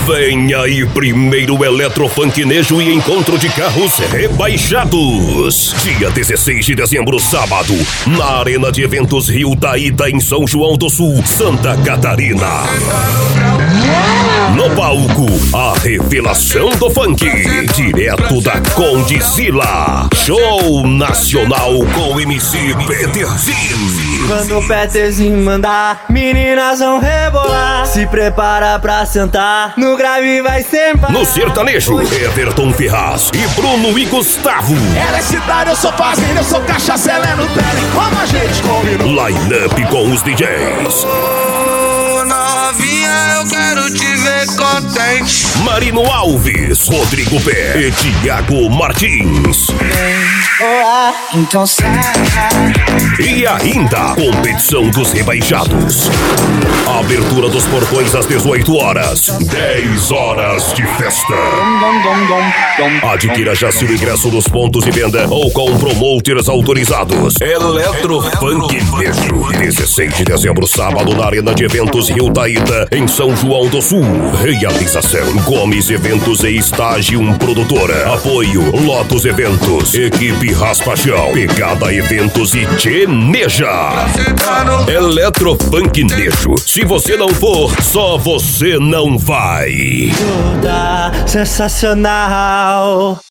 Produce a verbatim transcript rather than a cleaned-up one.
Vem aí primeiro Eletrofunkinejo e encontro de carros rebaixados. Dia dezesseis de dezembro, sábado, na Arena de Eventos Rio Taíta, em São João do Sul, Santa Catarina. No palco, a revelação do funk, direto da Condizila. Show nacional com M C Peterzinho. Quando o Peterzinho mandar, meninas vão rebolar. Se prepara pra sentar, no grave vai sempre. No sertanejo, Everton Ferraz e Bruno e Gustavo. Ela é cidade, eu sou fazenda, eu sou cachaça, ela é Nutella. E como a gente combinou? Line-up com os D Js. Novinha, eu quero te ver contente. Marino Alves, Rodrigo Pé e Thiago Martins. Olá, então sai. E ainda, competição dos rebaixados. Abertura dos portões às dezoito horas. dez horas de festa. Adquira já seu ingresso nos pontos de venda ou com promoters autorizados. Eletrofunkinejo. dezesseis de dezembro, sábado, na Arena de Eventos Rio Taíta, em São João do Sul. Realização: Gomes Eventos e Estágio Produtora. Apoio: Lotus Eventos, Equipe Raspachão, Pegada Eventos e Tcheneja. Eletrofunkinejo. Se você não for, só você não vai. Toda sensacional.